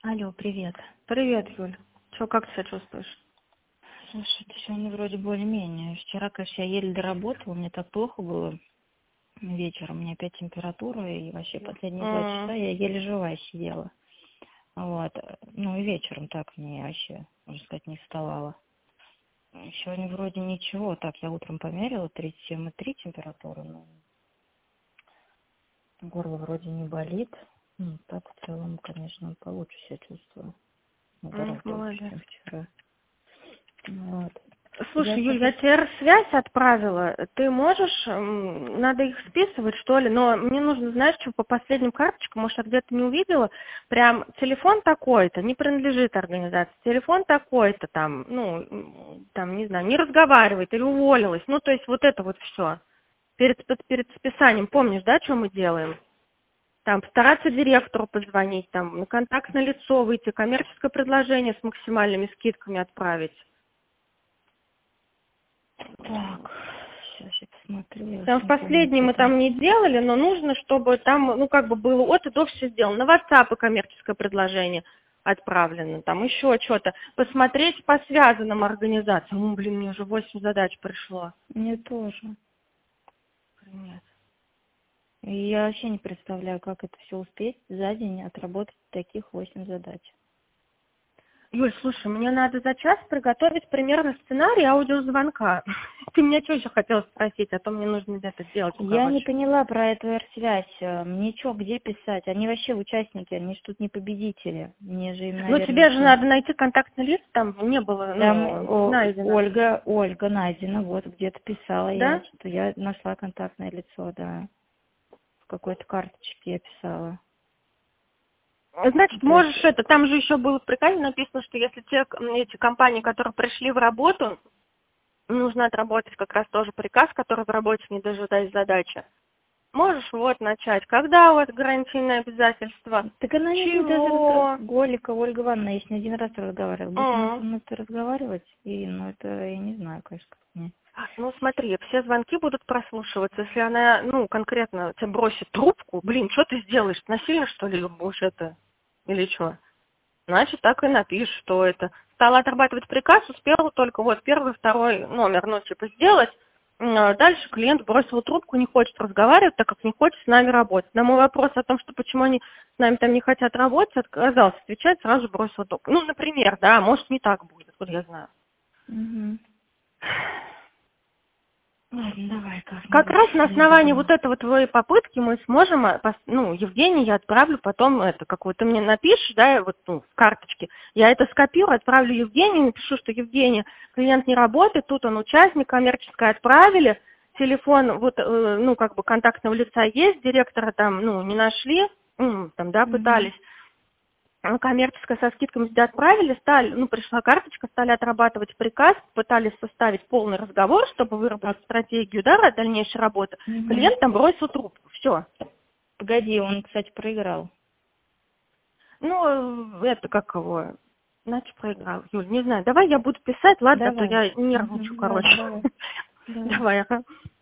Алло, привет. Привет, Юль. Чё, как ты себя чувствуешь? Слушай, сегодня вроде более-менее. Вчера, конечно, я еле доработала, мне так плохо было вечером. У меня опять температура, и вообще последние 2 часа я еле живая сидела. Вот. Ну и вечером так мне вообще, можно сказать, не вставала. Сегодня вроде ничего. Так, я утром померила 37,3 температура, но горло вроде не болит. Ну, так в целом, конечно, получше себя чувствую. Ну, гораздо лучше, Молодец. чем вчера. Вот. Я Слушай, Юль, хотела... я тебе связь отправила. Ты можешь, надо их списывать, что ли, но мне нужно, знаешь, что по последним карточкам, может, я где-то не увидела, прям телефон такой-то, не принадлежит организации, телефон такой-то, там, ну, там, не знаю, не разговаривает или уволилась, ну, то есть вот это вот все. Перед списанием, помнишь, да, что мы делаем? Там постараться директору позвонить, там, на контактное лицо выйти, коммерческое предложение с максимальными скидками отправить. Так, сейчас я посмотрю, я Там уж в не помню, последней где мы там. там не делали, но нужно, чтобы там, ну, как бы было от и до все сделано. На WhatsApp и коммерческое предложение отправлено, там еще что-то. Посмотреть по связанным организациям. Ну, блин, мне уже 8 задач пришло. Мне тоже. Нет. И я вообще не представляю, как это все успеть за день отработать таких 8 задач. Юль, слушай, мне надо за час приготовить примерно сценарий аудиозвонка. Ты меня что еще хотела спросить, а то мне нужно это сделать, Я не короче. поняла про эту R-связь. Мне что, где писать? Они вообще участники, они ж тут не победители. Мне же им, Ну, наверное, тебе же что? надо найти контактный лист, там не было, Там ну, найдено. Ольга найдена, вот где-то писала я, Да? что я нашла контактное лицо, да. В какой-то карточке я писала. Значит, То есть, можешь это, там же еще было в приказе написано, что если эти компании, которые пришли в работу, нужно отработать как раз тоже приказ, который в работе не дожидаясь задачи. Можешь вот начать. Когда у вас гарантийное обязательство? так она не будет даже Чего? Голика, Ольга Ивановна, я с ней один раз разговаривала. Будет она со М. мной разговаривать, и, ну, это я не знаю, конечно, как мне. Ну, смотри, все звонки будут прослушиваться. Если она, ну, конкретно тебе бросит трубку, блин, что ты сделаешь? Насильно, что ли, будешь это? Или что? Значит, так и напишешь, что это. Стала отрабатывать приказ, успела только вот первый, второй номер, ну, типа, сделать. Дальше клиент бросил трубку, не хочет разговаривать, так как не хочет с нами работать. На мой вопрос о том, что почему они с нами там не хотят работать, отказался отвечать, сразу бросил трубку. Ну, например, да, может, не так будет, откуда я знаю. Угу. Ладно, давай Как как-нибудь, раз на я основании думаю. вот этого твоей попытки мы сможем, ну, Евгении я отправлю потом это, какую ты мне напишешь, да, вот, ну, в карточке. Я это скопирую, отправлю Евгении, напишу, что Евгения, клиент не работает, тут он участник, коммерческое отправили, телефон, вот, ну, как бы контактного лица есть, директора там, ну, не нашли, там, да, Угу. пытались. Коммерческое со скидками сюда отправили, стали, ну, пришла карточка, стали отрабатывать приказ, пытались составить полный разговор, чтобы выработать стратегию, да, дальнейшей работы. Угу. Клиент там бросил трубку, все. Погоди, он, кстати, проиграл. Ну, это как его, значит, проиграл. Юль, не знаю, давай я буду писать, ладно, а то Давай. я нервничаю, Угу. короче. Ладно, давай. Давай. Давай, ага.